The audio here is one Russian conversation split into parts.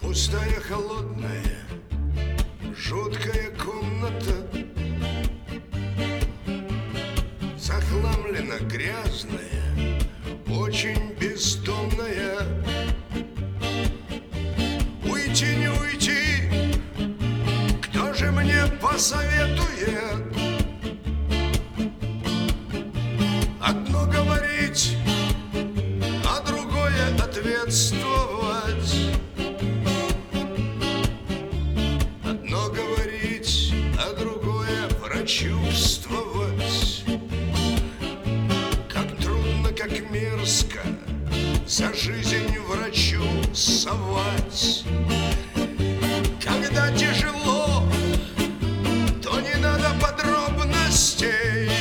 Пустая, холодная, жуткая комната, захламлена, грязная, очень бездомная. Уйти, не уйти, кто же мне посоветует? Одно говорить, а другое ответствовать. Одно говорить, а другое прочувствовать. Как трудно, как мерзко за жизнь врачу совать. Когда тяжело, то не надо подробностей.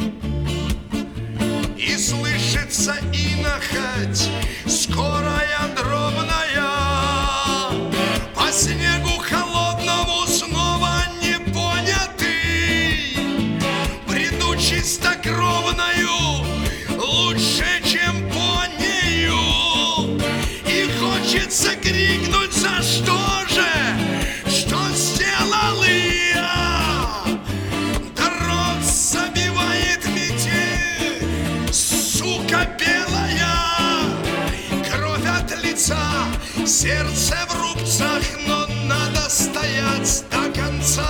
И слышится инохоть, скорая, дробная. По снегу холодному снова не понятый. Бреду чистокровною лучше, чем по нею. И хочется крикнуть: за что же, что сделал я? Дорог забивает метель, сука белая. Кровь от лица, сердце в рубцах, но надо стоять до конца.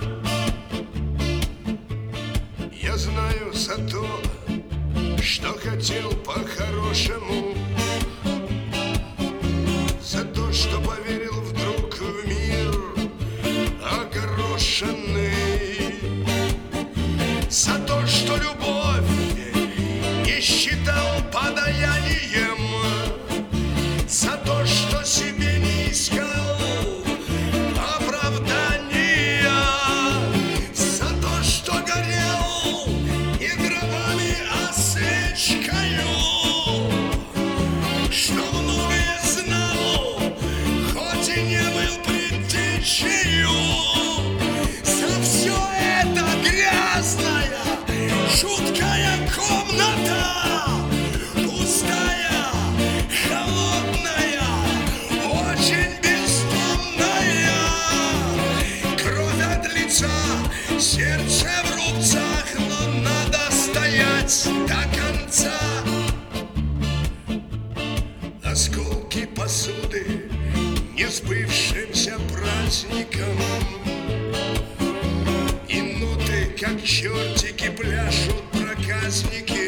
Я знаю за то, что хотел по-хорошему, за то, что поверил вдруг в мир огорошенный, за то, что любовь не считал подаянием, за то, что себе не искал оправдания, за то, что горел не дровами, а свечкою, что многое знал, хоть и не был предтечею. За все это грязная, жуткая комната, пустая, холодная, очень бездомная. Кровь от лица, сердце в рубцах, но надо стоять до конца. Осколки посуды несбывшимся праздником, и ноты, как чертики, пляшут проказники.